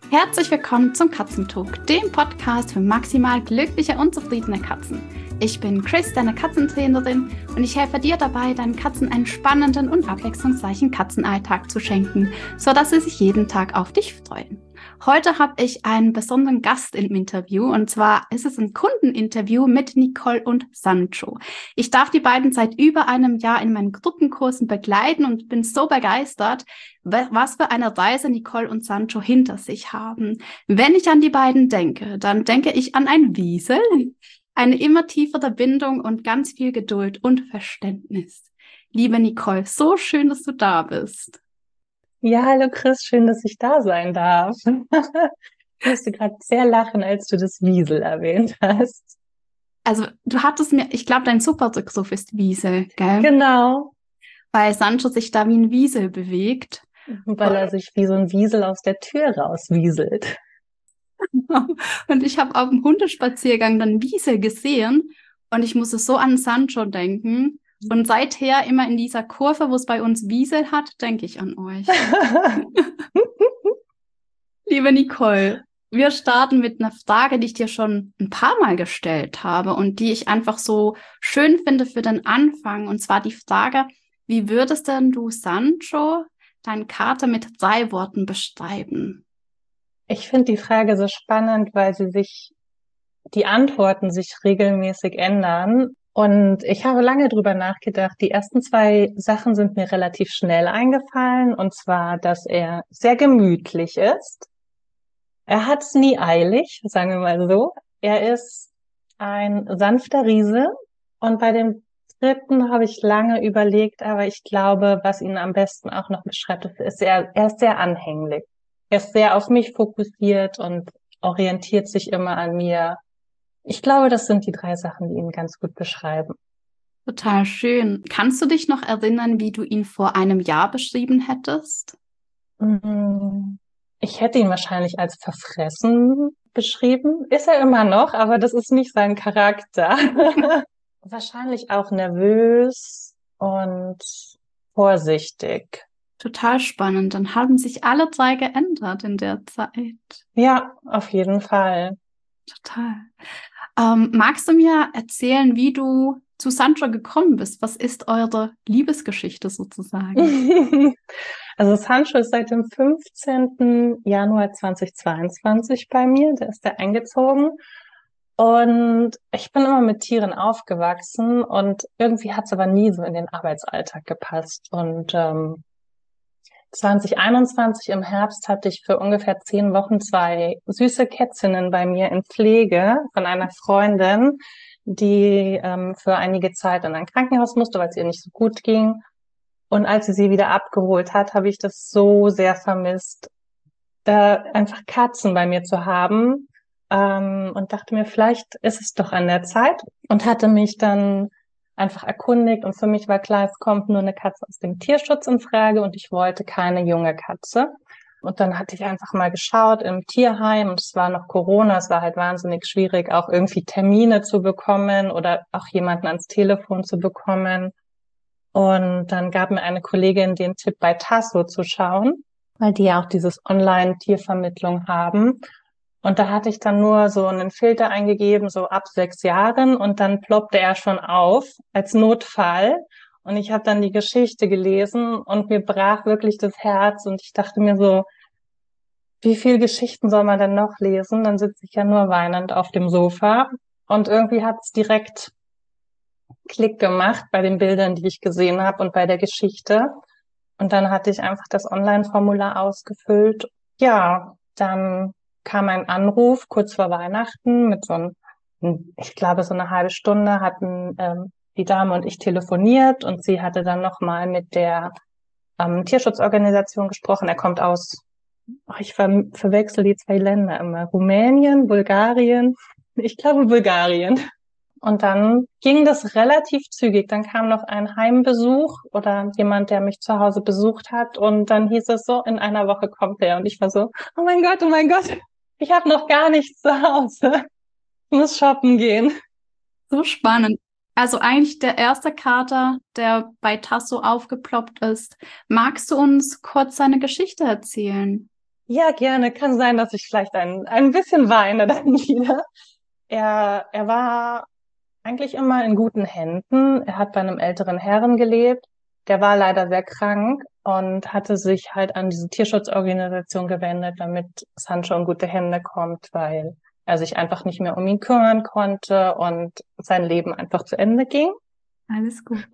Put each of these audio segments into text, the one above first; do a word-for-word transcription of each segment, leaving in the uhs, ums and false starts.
Herzlich willkommen zum Katzentalk, dem Podcast für maximal glückliche und zufriedene Katzen. Ich bin Chris, deine Katzentrainerin, und ich helfe dir dabei, deinen Katzen einen spannenden und abwechslungsreichen Katzenalltag zu schenken, sodass sie sich jeden Tag auf dich freuen. Heute habe ich einen besonderen Gast im Interview, und zwar ist es ein Kundeninterview mit Nicole und Sancho. Ich darf die beiden seit über einem Jahr in meinen Gruppenkursen begleiten und bin so begeistert, was für eine Reise Nicole und Sancho hinter sich haben. Wenn ich an die beiden denke, dann denke ich an ein Wiesel, eine immer tiefere Bindung und ganz viel Geduld und Verständnis. Liebe Nicole, so schön, dass du da bist. Ja, hallo Chris, schön, dass ich da sein darf. Ich musste gerade sehr lachen, als du das Wiesel erwähnt hast. Also du hattest mir, ich glaube, dein Superrückruf ist Wiesel, gell? Genau. Weil Sancho sich da wie ein Wiesel bewegt. Weil er sich wie so ein Wiesel aus der Tür rauswieselt. Und ich habe auf dem Hundespaziergang dann Wiesel gesehen und ich musste so an Sancho denken. Und seither immer in dieser Kurve, wo es bei uns Wiesel hat, denke ich an euch. Liebe Nicole, wir starten mit einer Frage, die ich dir schon ein paar Mal gestellt habe und die ich einfach so schön finde für den Anfang. Und zwar die Frage, wie würdest denn du Sancho, deinen Kater, mit drei Worten beschreiben? Ich finde die Frage so spannend, weil sie sich, die Antworten sich regelmäßig ändern. Und ich habe lange drüber nachgedacht. Die ersten zwei Sachen sind mir relativ schnell eingefallen. Und zwar, dass er sehr gemütlich ist. Er hat es nie eilig, sagen wir mal so. Er ist ein sanfter Riese. Und bei dem dritten habe ich lange überlegt, aber ich glaube, was ihn am besten auch noch beschreibt, ist, er, er ist sehr anhänglich. Er ist sehr auf mich fokussiert und orientiert sich immer an mir. Ich glaube, das sind die drei Sachen, die ihn ganz gut beschreiben. Total schön. Kannst du dich noch erinnern, wie du ihn vor einem Jahr beschrieben hättest? Ich hätte ihn wahrscheinlich als verfressen beschrieben. Ist er immer noch, aber das ist nicht sein Charakter. Wahrscheinlich auch nervös und vorsichtig. Total spannend. Dann haben sich alle drei geändert in der Zeit. Ja, auf jeden Fall. Total. Ähm, magst du mir erzählen, wie du zu Sancho gekommen bist? Was ist eure Liebesgeschichte sozusagen? Also Sancho ist seit dem fünfzehnten Januar zweitausendzweiundzwanzig bei mir. Da ist er eingezogen. Und ich bin immer mit Tieren aufgewachsen und irgendwie hat es aber nie so in den Arbeitsalltag gepasst. Und ähm, zwanzig einundzwanzig im Herbst hatte ich für ungefähr zehn Wochen zwei süße Kätzinnen bei mir in Pflege von einer Freundin, die ähm, für einige Zeit in ein Krankenhaus musste, weil es ihr nicht so gut ging. Und als sie sie wieder abgeholt hat, habe ich das so sehr vermisst, da einfach Katzen bei mir zu haben. Ähm, und dachte mir, vielleicht ist es doch an der Zeit. Und hatte mich dann einfach erkundigt. Und für mich war klar, es kommt nur eine Katze aus dem Tierschutz in Frage. Und ich wollte keine junge Katze. Und dann hatte ich einfach mal geschaut im Tierheim. Und es war noch Corona. Es war halt wahnsinnig schwierig, auch irgendwie Termine zu bekommen oder auch jemanden ans Telefon zu bekommen. Und dann gab mir eine Kollegin den Tipp, bei Tasso zu schauen, weil die ja auch dieses Online-Tiervermittlung haben. Und da hatte ich dann nur so einen Filter eingegeben, so ab sechs Jahren, und dann ploppte er schon auf als Notfall. Und ich habe dann die Geschichte gelesen und mir brach wirklich das Herz und ich dachte mir so, wie viel Geschichten soll man denn noch lesen? Dann sitze ich ja nur weinend auf dem Sofa. Und irgendwie hat es direkt Klick gemacht bei den Bildern, die ich gesehen habe und bei der Geschichte. Und dann hatte ich einfach das Online-Formular ausgefüllt. Ja, dann kam ein Anruf kurz vor Weihnachten mit so einem, ich glaube, so eine halbe Stunde hatten ähm, die Dame und ich telefoniert und sie hatte dann nochmal mit der ähm, Tierschutzorganisation gesprochen. Er kommt aus, oh, ich ver verwechsel die zwei Länder immer, Rumänien, Bulgarien, ich glaube Bulgarien. Und dann ging das relativ zügig. Dann kam noch ein Heimbesuch oder jemand, der mich zu Hause besucht hat. Und dann hieß es so, in einer Woche kommt er. Und ich war so, oh mein Gott, oh mein Gott, ich habe noch gar nichts zu Hause. Ich muss shoppen gehen. So spannend. Also eigentlich der erste Kater, der bei Tasso aufgeploppt ist. Magst du uns kurz seine Geschichte erzählen? Ja, gerne. Kann sein, dass ich vielleicht ein, ein bisschen weine dann wieder. Er, er war eigentlich immer in guten Händen. Er hat bei einem älteren Herren gelebt. Der war leider sehr krank und hatte sich halt an diese Tierschutzorganisation gewendet, damit Sancho in gute Hände kommt, weil er sich einfach nicht mehr um ihn kümmern konnte und sein Leben einfach zu Ende ging. Alles gut.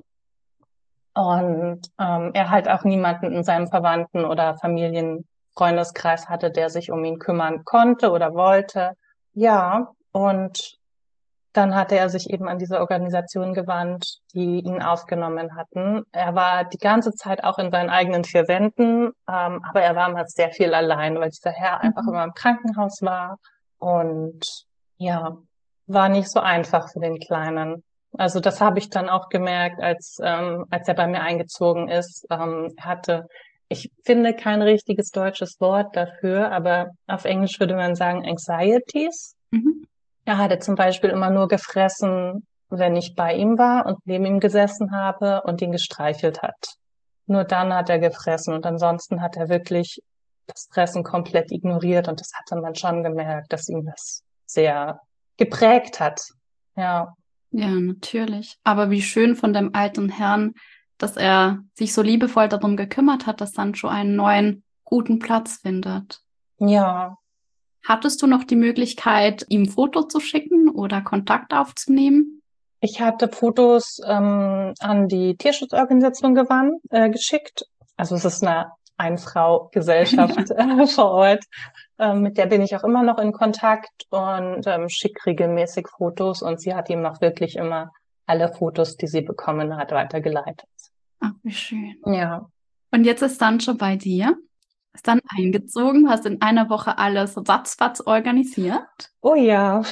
Und ähm, er halt auch niemanden in seinem Verwandten- oder Familienfreundeskreis hatte, der sich um ihn kümmern konnte oder wollte. Ja, und dann hatte er sich eben an diese Organisation gewandt, die ihn aufgenommen hatten. Er war die ganze Zeit auch in seinen eigenen vier Wänden, ähm, aber er war immer sehr viel allein, weil dieser Herr einfach Mhm. immer im Krankenhaus war. Und ja, war nicht so einfach für den Kleinen. Also das habe ich dann auch gemerkt, als, ähm, als er bei mir eingezogen ist. Ähm, er hatte, ich finde kein richtiges deutsches Wort dafür, aber auf Englisch würde man sagen Anxieties. Mhm. Er hatte zum Beispiel immer nur gefressen, wenn ich bei ihm war und neben ihm gesessen habe und ihn gestreichelt hat. Nur dann hat er gefressen und ansonsten hat er wirklich das Fressen komplett ignoriert und das hatte man schon gemerkt, dass ihn das sehr geprägt hat. Ja. Ja, natürlich. Aber wie schön von dem alten Herrn, dass er sich so liebevoll darum gekümmert hat, dass Sancho einen neuen, guten Platz findet. Ja, Hattest du noch die Möglichkeit, ihm Fotos zu schicken oder Kontakt aufzunehmen? ich hatte Fotos ähm, an die Tierschutzorganisation gewandt, äh, geschickt. Also es ist eine Ein-Frau-Gesellschaft äh, vor Ort. Ähm, mit der bin ich auch immer noch in Kontakt und ähm, schicke regelmäßig Fotos. Und sie hat ihm auch wirklich immer alle Fotos, die sie bekommen hat, weitergeleitet. Ach, wie schön. Ja. Und jetzt ist Sancho bei dir, ist dann eingezogen, hast in einer Woche alles ratzfatz organisiert. Oh ja.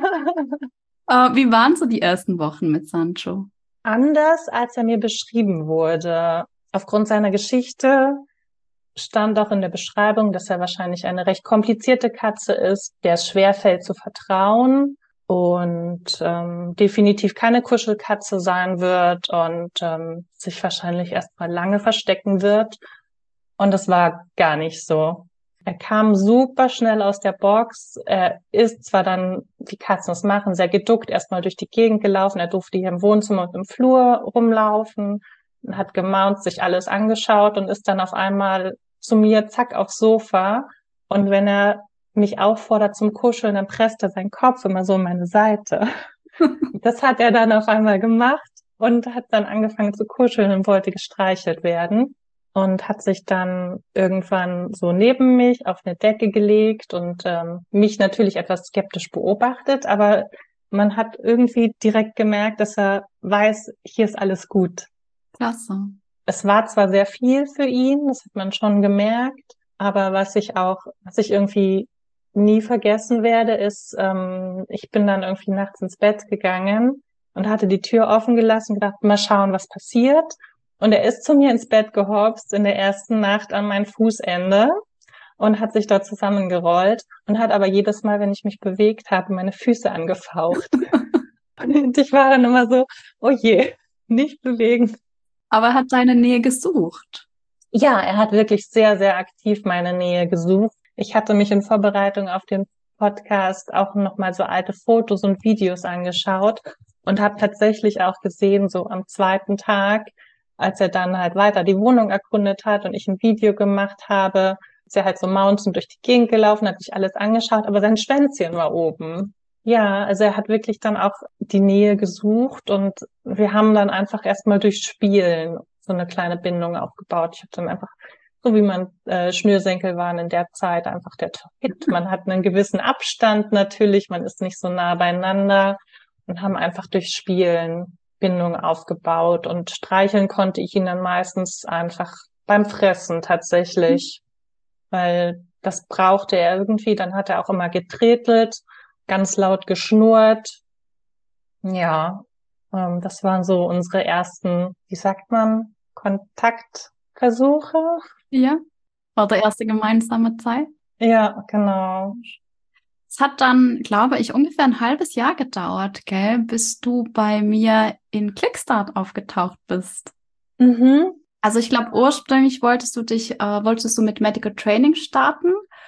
Äh, wie waren so die ersten Wochen mit Sancho? Anders, als er mir beschrieben wurde. Aufgrund seiner Geschichte stand auch in der Beschreibung, dass er wahrscheinlich eine recht komplizierte Katze ist, der es schwerfällt zu vertrauen und ähm, definitiv keine Kuschelkatze sein wird und ähm, sich wahrscheinlich erst mal lange verstecken wird. Und das war gar nicht so. Er kam super schnell aus der Box. Er ist zwar dann, wie Katzen es machen, sehr geduckt erstmal durch die Gegend gelaufen. Er durfte hier im Wohnzimmer und im Flur rumlaufen, hat gemaunt, sich alles angeschaut und ist dann auf einmal zu mir, zack, aufs Sofa. Und wenn er mich auffordert zum Kuscheln, dann presst er seinen Kopf immer so an meine Seite. Das hat er dann auf einmal gemacht und hat dann angefangen zu kuscheln und wollte gestreichelt werden und hat sich dann irgendwann so neben mich auf eine Decke gelegt und ähm, mich natürlich etwas skeptisch beobachtet, aber man hat irgendwie direkt gemerkt, dass er weiß, hier ist alles gut. Klasse. Es war zwar sehr viel für ihn, das hat man schon gemerkt, aber was ich auch, was ich irgendwie nie vergessen werde, ist, ähm, ich bin dann irgendwie nachts ins Bett gegangen und hatte die Tür offen gelassen und gedacht, mal schauen, was passiert. Und er ist zu mir ins Bett gehopst in der ersten Nacht an mein Fußende und hat sich dort zusammengerollt und hat aber jedes Mal, wenn ich mich bewegt habe, meine Füße angefaucht. Und ich war dann immer so, oh je, nicht bewegen. Aber er hat deine Nähe gesucht. Ja, er hat wirklich sehr, sehr aktiv meine Nähe gesucht. Ich hatte mich in Vorbereitung auf den Podcast auch nochmal so alte Fotos und Videos angeschaut und habe tatsächlich auch gesehen, so am zweiten Tag, als er dann halt weiter die Wohnung erkundet hat und ich ein Video gemacht habe, ist er halt so mountain durch die Gegend gelaufen, hat sich alles angeschaut, aber sein Schwänzchen war oben. Ja, also er hat wirklich dann auch die Nähe gesucht und wir haben dann einfach erstmal durch Spielen so eine kleine Bindung aufgebaut. Ich habe dann einfach, so wie man äh, Schnürsenkel waren in der Zeit, einfach der Hit. Man hat einen gewissen Abstand natürlich, man ist nicht so nah beieinander und haben einfach durch Spielen Bindung aufgebaut und streicheln konnte ich ihn dann meistens einfach beim Fressen tatsächlich, weil das brauchte er irgendwie. Dann hat er auch immer getretelt, ganz laut geschnurrt. Ja, ähm, das waren so unsere ersten, wie sagt man, Kontaktversuche. Ja. War der erste gemeinsame Zeit. Ja, genau. Es hat dann, glaube ich, ungefähr ein halbes Jahr gedauert, gell, bis du bei mir in Clickstart aufgetaucht bist. Mhm. Also ich glaube, ursprünglich wolltest du dich, äh, wolltest du mit Medical Training starten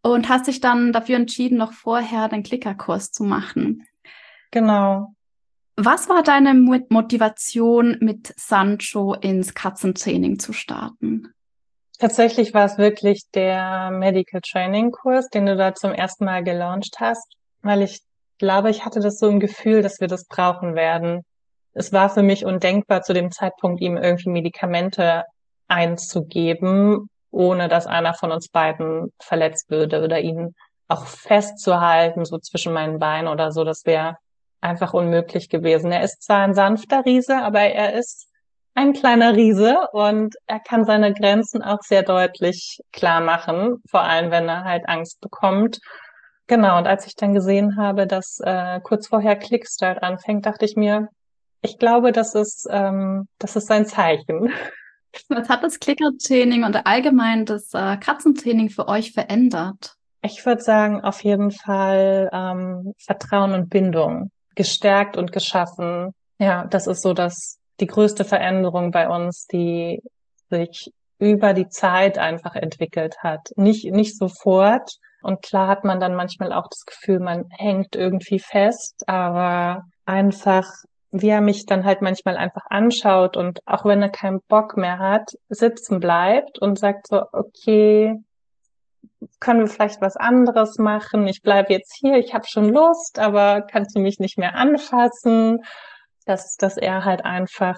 Und hast dich dann dafür entschieden, noch vorher den Klickerkurs zu machen. Genau. Was war deine Motivation, mit Sancho ins Katzentraining zu starten? Tatsächlich war es wirklich der Medical Training Kurs, den du da zum ersten Mal gelauncht hast, weil ich glaube, ich hatte das so im Gefühl, dass wir das brauchen werden. Es war für mich undenkbar, zu dem Zeitpunkt ihm irgendwie Medikamente einzugeben, ohne dass einer von uns beiden verletzt würde oder ihn auch festzuhalten, so zwischen meinen Beinen oder so. Das wäre einfach unmöglich gewesen. Er ist zwar ein sanfter Riese, aber er ist ein kleiner Riese und er kann seine Grenzen auch sehr deutlich klar machen, vor allem wenn er halt Angst bekommt. Genau, und als ich dann gesehen habe, dass äh, kurz vorher Clickstart anfängt, dachte ich mir, ich glaube, das ist, ähm, das ist sein Zeichen. Was hat das Klickertraining und allgemein das äh, Katzentraining für euch verändert? Ich würde sagen, auf jeden Fall ähm, Vertrauen und Bindung, gestärkt und geschaffen. Ja, das ist so das die größte Veränderung bei uns, die sich über die Zeit einfach entwickelt hat. Nicht nicht sofort. Und klar hat man dann manchmal auch das Gefühl, man hängt irgendwie fest, aber einfach, wie er mich dann halt manchmal einfach anschaut und auch wenn er keinen Bock mehr hat, sitzen bleibt und sagt so, okay, können wir vielleicht was anderes machen? Ich bleibe jetzt hier, ich habe schon Lust, aber kannst du mich nicht mehr anfassen? Dass, dass er halt einfach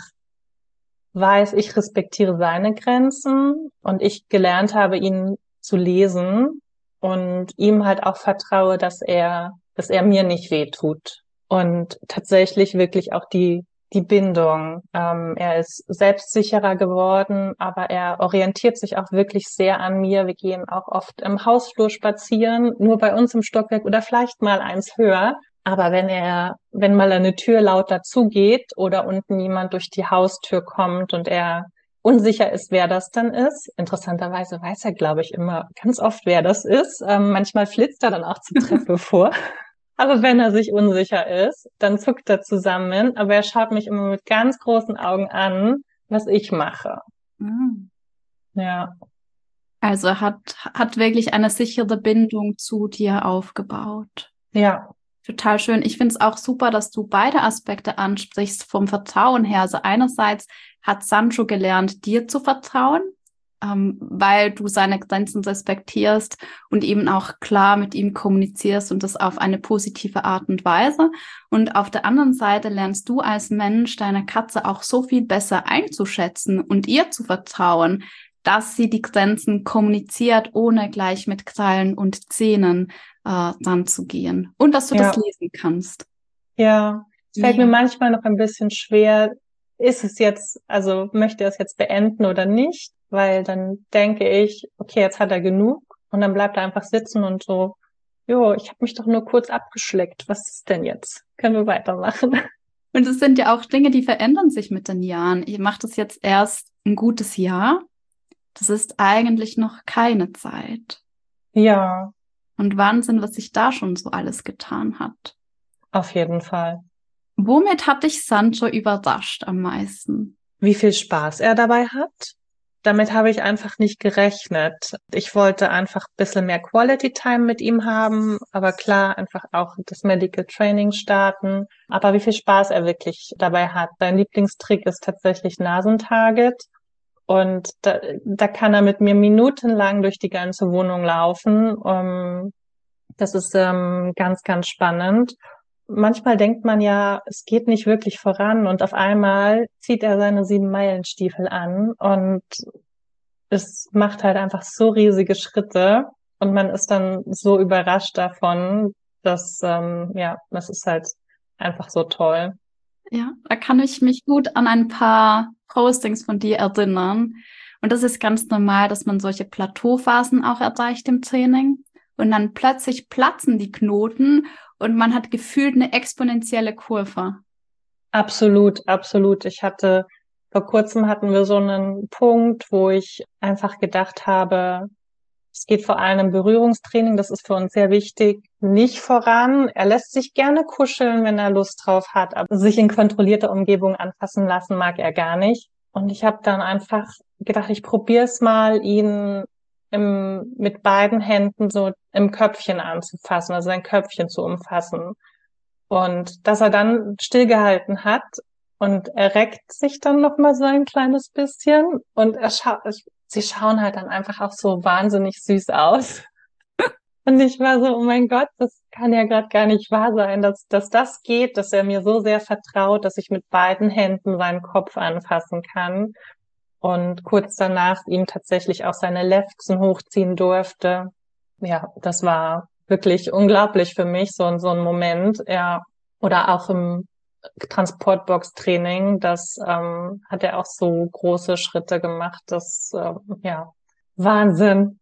weiß, ich respektiere seine Grenzen und ich gelernt habe, ihn zu lesen und ihm halt auch vertraue, dass er, dass er mir nicht wehtut. Und tatsächlich wirklich auch die die Bindung. Ähm, er ist selbstsicherer geworden, aber er orientiert sich auch wirklich sehr an mir. Wir gehen auch oft im Hausflur spazieren, nur bei uns im Stockwerk oder vielleicht mal eins höher. Aber wenn er, wenn mal eine Tür lauter zugeht oder unten jemand durch die Haustür kommt und er unsicher ist, wer das dann ist, interessanterweise weiß er, glaube ich, immer ganz oft, wer das ist. Ähm, manchmal flitzt er dann auch zur Treppe vor. Aber wenn er sich unsicher ist, dann zuckt er zusammen, aber er schaut mich immer mit ganz großen Augen an, was ich mache. Mhm. Ja. Also er hat, hat wirklich eine sichere Bindung zu dir aufgebaut. Ja. Total schön. Ich finde es auch super, dass du beide Aspekte ansprichst vom Vertrauen her. Also einerseits hat Sancho gelernt, dir zu vertrauen, ähm, weil du seine Grenzen respektierst und eben auch klar mit ihm kommunizierst und das auf eine positive Art und Weise. Und auf der anderen Seite lernst du als Mensch deine Katze auch so viel besser einzuschätzen und ihr zu vertrauen, dass sie die Grenzen kommuniziert, ohne gleich mit Krallen und Zähnen äh, dann zu gehen. Und dass du Ja. das lesen kannst. Ja. Es fällt Ja. mir manchmal noch ein bisschen schwer, ist es jetzt, also möchte er es jetzt beenden oder nicht? Weil dann denke ich, okay, jetzt hat er genug und dann bleibt er einfach sitzen und so, jo, ich habe mich doch nur kurz abgeschleckt. Was ist denn jetzt? Können wir weitermachen? Und es sind ja auch Dinge, die verändern sich mit den Jahren. Ihr macht das jetzt erst ein gutes Jahr. Das ist eigentlich noch keine Zeit. Ja. Und Wahnsinn, was sich da schon so alles getan hat. Auf jeden Fall. Womit hat dich Sancho überrascht am meisten? Wie viel Spaß er dabei hat. Damit habe ich einfach nicht gerechnet. Ich wollte einfach ein bisschen mehr Quality Time mit ihm haben, aber klar, einfach auch das Medical Training starten. Aber wie viel Spaß er wirklich dabei hat. Sein Lieblingstrick ist tatsächlich Nasentarget. Und da, da kann er mit mir minutenlang durch die ganze Wohnung laufen. Um, das ist ähm, ganz, ganz spannend. Manchmal denkt man ja, es geht nicht wirklich voran und auf einmal zieht er seine Sieben-Meilen-Stiefel an und es macht halt einfach so riesige Schritte und man ist dann so überrascht davon, dass, ähm, ja, das ist halt einfach so toll. Ja, da kann ich mich gut an ein paar Postings von dir erinnern. Und das ist ganz normal, dass man solche Plateauphasen auch erreicht im Training. Und dann plötzlich platzen die Knoten und man hat gefühlt eine exponentielle Kurve. Absolut, absolut. Ich hatte, vor kurzem hatten wir so einen Punkt, wo ich einfach gedacht habe, es geht vor allem im Berührungstraining, das ist für uns sehr wichtig, nicht voran. Er lässt sich gerne kuscheln, wenn er Lust drauf hat, aber sich in kontrollierter Umgebung anfassen lassen mag er gar nicht. Und ich habe dann einfach gedacht, ich probiere es mal, ihn im, mit beiden Händen so im Köpfchen anzufassen, also sein Köpfchen zu umfassen. Und dass er dann stillgehalten hat und er reckt sich dann noch mal so ein kleines bisschen und er schaut, sie schauen halt dann einfach auch so wahnsinnig süß aus. Und ich war so, oh mein Gott, das kann ja gerade gar nicht wahr sein, dass, dass das geht, dass er mir so sehr vertraut, dass ich mit beiden Händen seinen Kopf anfassen kann. Und kurz danach ihm tatsächlich auch seine Lefzen hochziehen durfte. Ja, das war wirklich unglaublich für mich, so, so ein Moment. Ja, oder auch im Transportbox-Training, das ähm, hat er auch so große Schritte gemacht. Das, ähm, ja, Wahnsinn.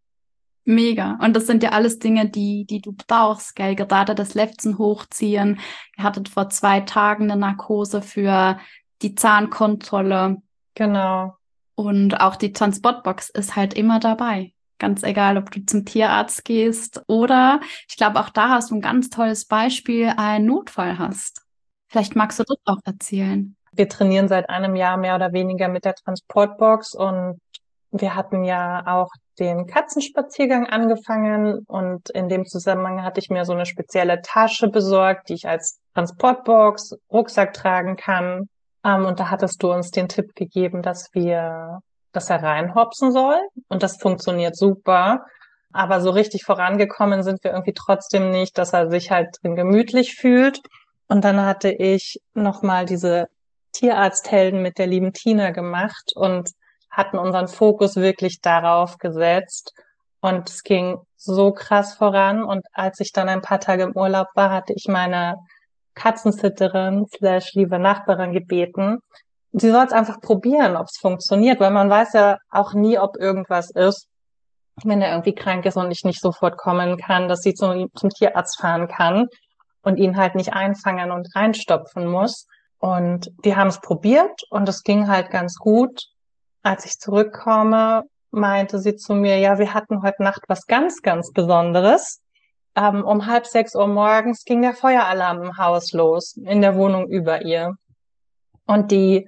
Mega. Und das sind ja alles Dinge, die, die du brauchst, gell? Gerade das Lefzen hochziehen. Ihr hattet vor zwei Tagen eine Narkose für die Zahnkontrolle. Genau. Und auch die Transportbox ist halt immer dabei. Ganz egal, ob du zum Tierarzt gehst oder, ich glaube, auch da hast du ein ganz tolles Beispiel, einen Notfall hast. Vielleicht magst du das auch erzählen. Wir trainieren seit einem Jahr mehr oder weniger mit der Transportbox und wir hatten ja auch den Katzenspaziergang angefangen und in dem Zusammenhang hatte ich mir so eine spezielle Tasche besorgt, die ich als Transportbox, Rucksack tragen kann. Um, und da hattest du uns den Tipp gegeben, dass wir, dass er reinhopsen soll und das funktioniert super. Aber so richtig vorangekommen sind wir irgendwie trotzdem nicht, dass er sich halt drin gemütlich fühlt. Und dann hatte ich nochmal diese Tierarzthelden mit der lieben Tina gemacht und hatten unseren Fokus wirklich darauf gesetzt. Und es ging so krass voran. Und als ich dann ein paar Tage im Urlaub war, hatte ich meine Katzensitterin slash liebe Nachbarin gebeten, sie soll es einfach probieren, ob es funktioniert, weil man weiß ja auch nie, ob irgendwas ist, wenn er irgendwie krank ist und ich nicht sofort kommen kann, dass sie zum, zum Tierarzt fahren kann und ihn halt nicht einfangen und reinstopfen muss. Und die haben es probiert und es ging halt ganz gut. Als ich zurückkomme, meinte sie zu mir, ja, wir hatten heute Nacht was ganz, ganz Besonderes. Um, um halb sechs Uhr morgens ging der Feueralarm im Haus los, in der Wohnung über ihr. Und die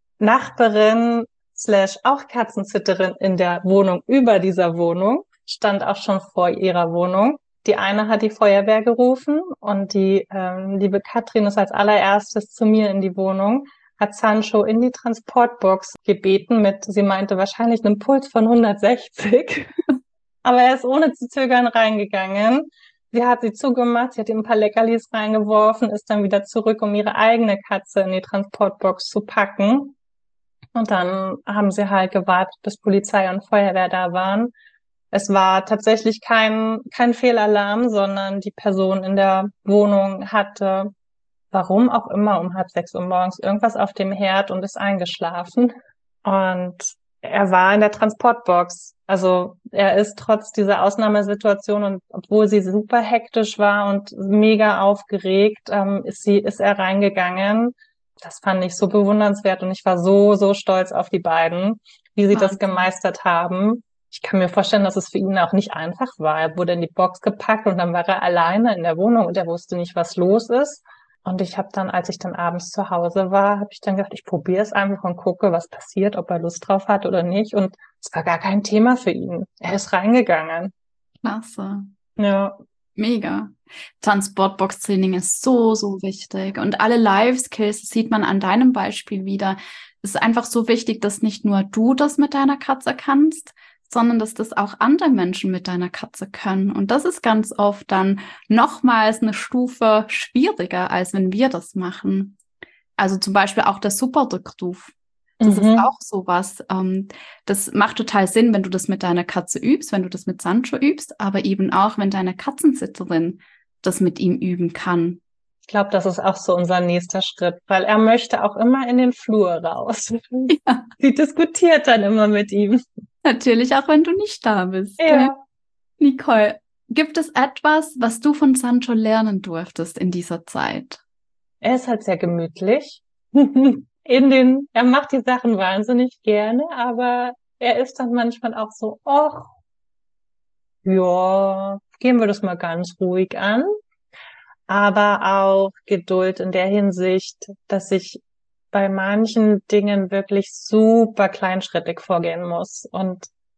Nachbarin slash auch Katzensitterin in der Wohnung über dieser Wohnung stand auch schon vor ihrer Wohnung. Die eine hat die Feuerwehr gerufen und die ähm, liebe Katrin ist als allererstes zu mir in die Wohnung, hat Sancho in die Transportbox gebeten mit, sie meinte wahrscheinlich einem Puls von hundertsechzig. Aber er ist ohne zu zögern reingegangen. Sie hat sie zugemacht, sie hat ihm ein paar Leckerlis reingeworfen, ist dann wieder zurück, um ihre eigene Katze in die Transportbox zu packen. Und dann haben sie halt gewartet, bis Polizei und Feuerwehr da waren. Es war tatsächlich kein, kein Fehlalarm, sondern die Person in der Wohnung hatte, warum auch immer, um halb sechs Uhr morgens irgendwas auf dem Herd und ist eingeschlafen. Und er war in der Transportbox. Also er ist trotz dieser Ausnahmesituation und obwohl sie super hektisch war und mega aufgeregt, ähm, ist sie, ist er reingegangen. Das fand ich so bewundernswert und ich war so, so stolz auf die beiden, wie sie das gemeistert haben. Ich kann mir vorstellen, dass es für ihn auch nicht einfach war. Er wurde in die Box gepackt und dann war er alleine in der Wohnung und er wusste nicht, was los ist. Und ich habe dann, als ich dann abends zu Hause war, habe ich dann gedacht, ich probiere es einfach und gucke, was passiert, ob er Lust drauf hat oder nicht. Und es war gar kein Thema für ihn. Er ist reingegangen. Klasse. Ja. Mega. Transportbox-Training ist so, so wichtig. Und alle Life-Skills, das sieht man an deinem Beispiel wieder. Es ist einfach so wichtig, dass nicht nur du das mit deiner Katze kannst, sondern dass das auch andere Menschen mit deiner Katze können. Und das ist ganz oft dann nochmals eine Stufe schwieriger, als wenn wir das machen. Also zum Beispiel auch der Superdrückruf. Das mhm. ist auch sowas. Ähm, das macht total Sinn, wenn du das mit deiner Katze übst, wenn du das mit Sancho übst, aber eben auch, wenn deine Katzensitterin das mit ihm üben kann. Ich glaube, das ist auch so unser nächster Schritt, weil er möchte auch immer in den Flur raus. Ja. Sie diskutiert dann immer mit ihm. Natürlich, auch wenn du nicht da bist. Ja. Nicole, gibt es etwas, was du von Sancho lernen durftest in dieser Zeit? Er ist halt sehr gemütlich. In den, er macht die Sachen wahnsinnig gerne, aber er ist dann manchmal auch so, ach, ja, gehen wir das mal ganz ruhig an. Aber auch Geduld in der Hinsicht, dass ich bei manchen Dingen wirklich super kleinschrittig vorgehen muss. Und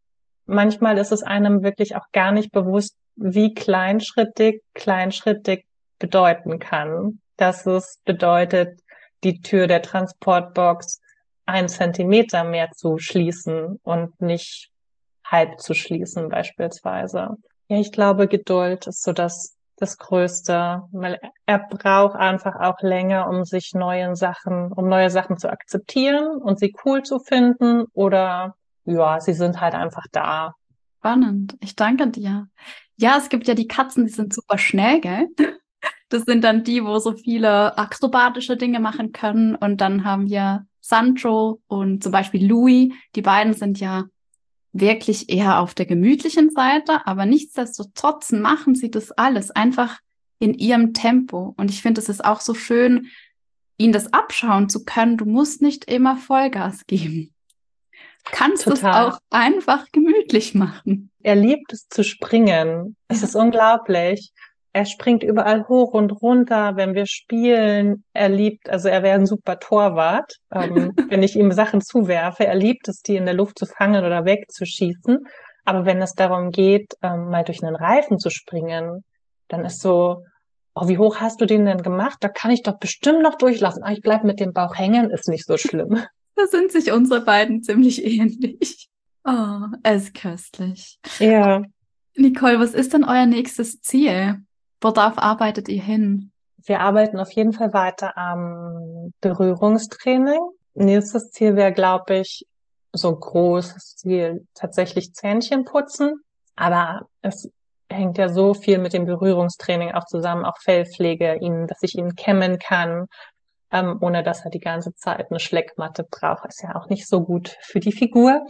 manchmal ist es einem wirklich auch gar nicht bewusst, wie kleinschrittig kleinschrittig bedeuten kann. Dass es bedeutet, die Tür der Transportbox einen Zentimeter mehr zu schließen und nicht halb zu schließen beispielsweise. Ja, ich glaube, Geduld ist so das, das Größte, weil er braucht einfach auch länger, um sich neuen Sachen, um neue Sachen zu akzeptieren und sie cool zu finden oder ja, sie sind halt einfach da. Spannend. Ich danke dir. Ja, es gibt ja die Katzen, die sind super schnell, gell? Das sind dann die, wo so viele akrobatische Dinge machen können. Und dann haben wir Sancho und zum Beispiel Louis. Die beiden sind ja wirklich eher auf der gemütlichen Seite, aber nichtsdestotrotz machen sie das alles einfach in ihrem Tempo. Und ich finde, es ist auch so schön, ihnen das abschauen zu können. Du musst nicht immer Vollgas geben. Du kannst es auch einfach gemütlich machen. Er liebt es zu springen. Es Ja. ist unglaublich. Er springt überall hoch und runter, wenn wir spielen. Er liebt, also er wäre ein super Torwart, ähm, wenn ich ihm Sachen zuwerfe. Er liebt es, die in der Luft zu fangen oder wegzuschießen. Aber wenn es darum geht, ähm, mal durch einen Reifen zu springen, dann ist so, oh, wie hoch hast du den denn gemacht? Da kann ich doch bestimmt noch durchlaufen. Ah, ich bleib mit dem Bauch hängen, ist nicht so schlimm. Da sind sich unsere beiden ziemlich ähnlich. Oh, es ist köstlich. Ja. Nicole, was ist denn euer nächstes Ziel? Worauf arbeitet ihr hin? Wir arbeiten auf jeden Fall weiter am Berührungstraining. Nächstes Ziel wäre, glaube ich, so großes Ziel, tatsächlich Zähnchen putzen. Aber es hängt ja so viel mit dem Berührungstraining auch zusammen, auch Fellpflege, ihn, dass ich ihn kämmen kann, ähm, ohne dass er die ganze Zeit eine Schleckmatte braucht. Ist ja auch nicht so gut für die Figur.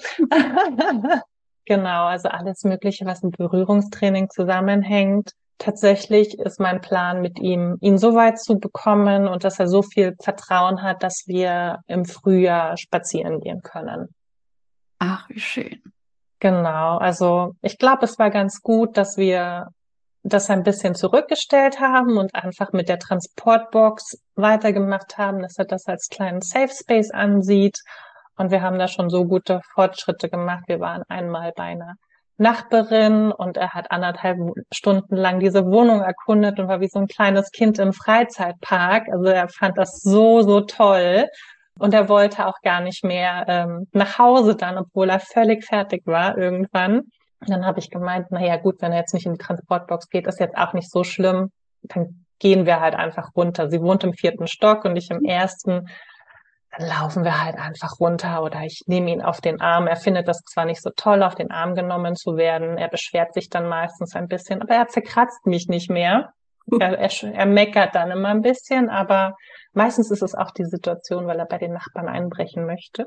Genau, also alles Mögliche, was mit Berührungstraining zusammenhängt. Tatsächlich ist mein Plan mit ihm, ihn so weit zu bekommen und dass er so viel Vertrauen hat, dass wir im Frühjahr spazieren gehen können. Ach, wie schön. Genau, also ich glaube, es war ganz gut, dass wir das ein bisschen zurückgestellt haben und einfach mit der Transportbox weitergemacht haben, dass er das als kleinen Safe Space ansieht. Und wir haben da schon so gute Fortschritte gemacht. Wir waren einmal bei einer Nachbarin und er hat anderthalb Stunden lang diese Wohnung erkundet und war wie so ein kleines Kind im Freizeitpark. Also er fand das so, so toll. Und er wollte auch gar nicht mehr ähm, nach Hause dann, obwohl er völlig fertig war irgendwann. Und dann habe ich gemeint, na ja, gut, wenn er jetzt nicht in die Transportbox geht, ist jetzt auch nicht so schlimm. Dann gehen wir halt einfach runter. Sie wohnt im vierten Stock und ich im ersten. Dann laufen wir halt einfach runter oder ich nehme ihn auf den Arm. Er findet das zwar nicht so toll, auf den Arm genommen zu werden. Er beschwert sich dann meistens ein bisschen, aber er zerkratzt mich nicht mehr. Er, er, er meckert dann immer ein bisschen, aber meistens ist es auch die Situation, weil er bei den Nachbarn einbrechen möchte.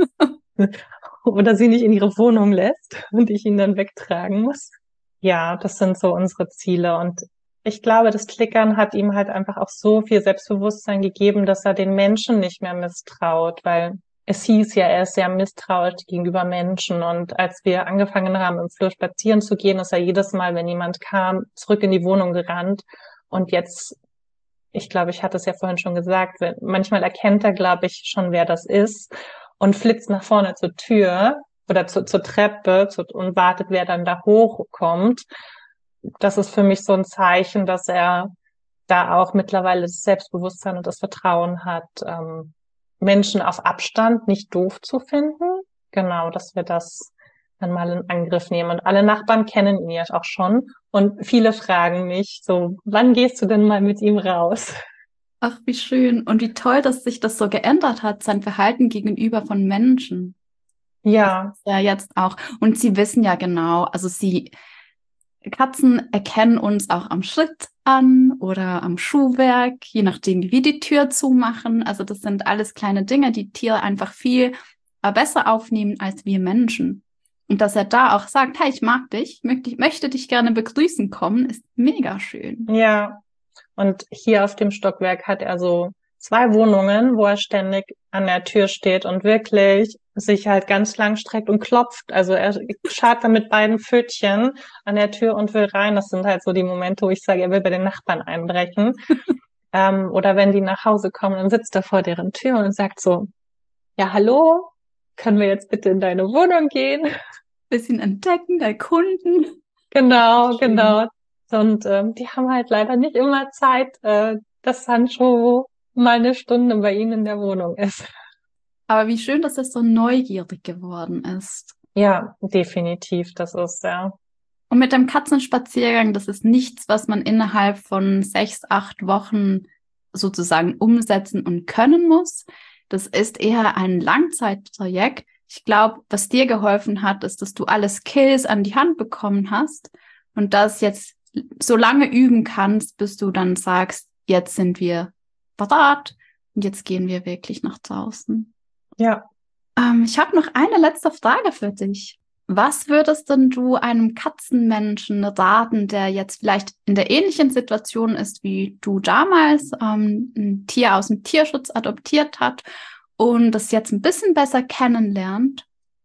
Oder sie nicht in ihre Wohnung lässt und ich ihn dann wegtragen muss. Ja, das sind so unsere Ziele und ich glaube, das Klickern hat ihm halt einfach auch so viel Selbstbewusstsein gegeben, dass er den Menschen nicht mehr misstraut, weil es hieß ja, er ist sehr misstrauisch gegenüber Menschen und als wir angefangen haben, im Flur spazieren zu gehen, ist er jedes Mal, wenn jemand kam, zurück in die Wohnung gerannt und jetzt, ich glaube, ich hatte es ja vorhin schon gesagt, manchmal erkennt er, glaube ich, schon, wer das ist und flitzt nach vorne zur Tür oder zu, zur Treppe zu, und wartet, wer dann da hochkommt. Das ist für mich so ein Zeichen, dass er da auch mittlerweile das Selbstbewusstsein und das Vertrauen hat, ähm, Menschen auf Abstand nicht doof zu finden. Genau, dass wir das dann mal in Angriff nehmen. Und alle Nachbarn kennen ihn ja auch schon. Und viele fragen mich so, wann gehst du denn mal mit ihm raus? Ach, wie schön. Und wie toll, dass sich das so geändert hat, sein Verhalten gegenüber von Menschen. Ja. Ja, jetzt auch. Und sie wissen ja genau, also sie, Katzen erkennen uns auch am Schritt an oder am Schuhwerk, je nachdem, wie wir die Tür zumachen. Also das sind alles kleine Dinge, die Tiere einfach viel besser aufnehmen als wir Menschen. Und dass er da auch sagt, hey, ich mag dich, möchte, möchte dich gerne begrüßen kommen, ist mega schön. Ja. Und hier auf dem Stockwerk hat er so zwei Wohnungen, wo er ständig an der Tür steht und wirklich sich halt ganz lang streckt und klopft. Also er scharrt dann mit beiden Pfötchen an der Tür und will rein. Das sind halt so die Momente, wo ich sage, er will bei den Nachbarn einbrechen. ähm, oder wenn die nach Hause kommen, dann sitzt er vor deren Tür und sagt so, ja, hallo, können wir jetzt bitte in deine Wohnung gehen? Bisschen entdecken, erkunden. Genau, Schön. genau. Und ähm, die haben halt leider nicht immer Zeit, äh, dass Sancho mal eine Stunde bei ihnen in der Wohnung ist. Aber wie schön, dass er so neugierig geworden ist. Ja, definitiv, das ist ja. Und mit dem Katzenspaziergang, das ist nichts, was man innerhalb von sechs, acht Wochen sozusagen umsetzen und können muss. Das ist eher ein Langzeitprojekt. Ich glaube, was dir geholfen hat, ist, dass du alle Skills an die Hand bekommen hast und das jetzt so lange üben kannst, bis du dann sagst, jetzt sind wir bereit und jetzt gehen wir wirklich nach draußen. Ja. Ähm, ich habe noch eine letzte Frage für dich. Was würdest denn du einem Katzenmenschen raten, der jetzt vielleicht in der ähnlichen Situation ist, wie du damals ähm, ein Tier aus dem Tierschutz adoptiert hat und das jetzt ein bisschen besser kennenlernt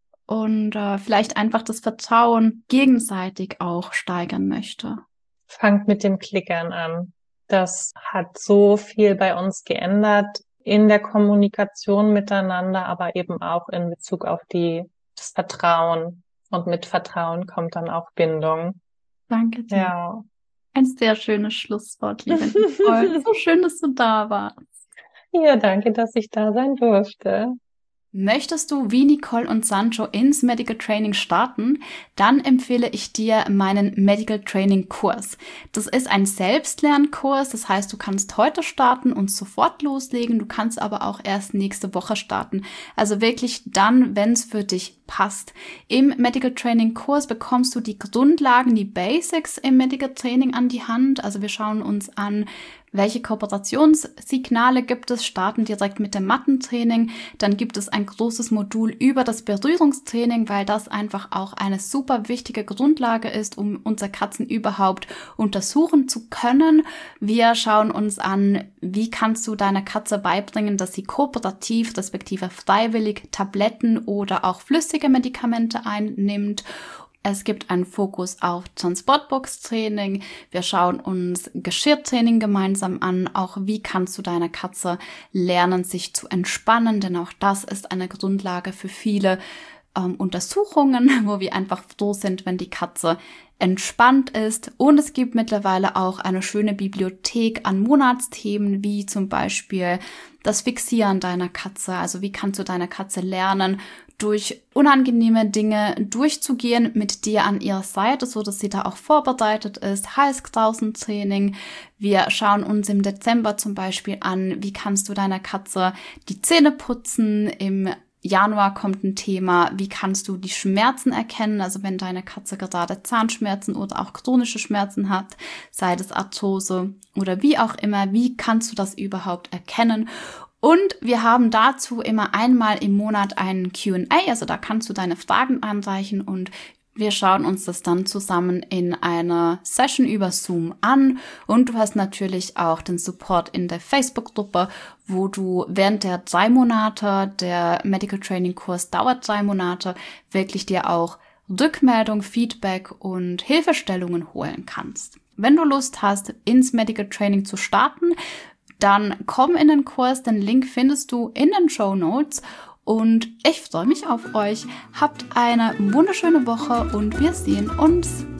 und äh, vielleicht einfach das Vertrauen gegenseitig auch steigern möchte? Fangt mit dem Klickern an. Das hat so viel bei uns geändert in der Kommunikation miteinander, aber eben auch in Bezug auf die, das Vertrauen. Und mit Vertrauen kommt dann auch Bindung. Danke dir. Ja. Ein sehr schönes Schlusswort, liebe Nicole. So schön, dass du da warst. Ja, danke, dass ich da sein durfte. Möchtest du wie Nicole und Sancho ins Medical Training starten, dann empfehle ich dir meinen Medical Training Kurs. Das ist ein Selbstlernkurs, das heißt, du kannst heute starten und sofort loslegen, du kannst aber auch erst nächste Woche starten. Also wirklich dann, wenn es für dich passt. Im Medical Training Kurs bekommst du die Grundlagen, die Basics im Medical Training an die Hand. Also wir schauen uns an, welche Kooperationssignale gibt es, starten direkt mit dem Mattentraining. Dann gibt es ein großes Modul über das Berührungstraining, weil das einfach auch eine super wichtige Grundlage ist, um unsere Katzen überhaupt untersuchen zu können. Wir schauen uns an, wie kannst du deiner Katze beibringen, dass sie kooperativ respektive freiwillig Tabletten oder auch flüssige Medikamente einnimmt. Es gibt einen Fokus auf Transportbox-Training. Wir schauen uns Geschirrtraining gemeinsam an. Auch wie kannst du deiner Katze lernen, sich zu entspannen? Denn auch das ist eine Grundlage für viele ähm, Untersuchungen, wo wir einfach froh sind, wenn die Katze entspannt ist. Und es gibt mittlerweile auch eine schöne Bibliothek an Monatsthemen, wie zum Beispiel das Fixieren deiner Katze. Also wie kannst du deiner Katze lernen, durch unangenehme Dinge durchzugehen mit dir an ihrer Seite, so dass sie da auch vorbereitet ist. Halskrausentraining. Wir schauen uns im Dezember zum Beispiel an, wie kannst du deiner Katze die Zähne putzen. Im Januar kommt ein Thema, wie kannst du die Schmerzen erkennen, also wenn deine Katze gerade Zahnschmerzen oder auch chronische Schmerzen hat, sei das Arthrose oder wie auch immer, wie kannst du das überhaupt erkennen? Und wir haben dazu immer einmal im Monat einen Q and A, also da kannst du deine Fragen einreichen und wir schauen uns das dann zusammen in einer Session über Zoom an und du hast natürlich auch den Support in der Facebook-Gruppe, wo du während der drei Monate, der Medical Training Kurs dauert drei Monate, wirklich dir auch Rückmeldung, Feedback und Hilfestellungen holen kannst. Wenn du Lust hast, ins Medical Training zu starten, dann komm in den Kurs, den Link findest du in den Shownotes und ich freue mich auf euch. Habt eine wunderschöne Woche und wir sehen uns.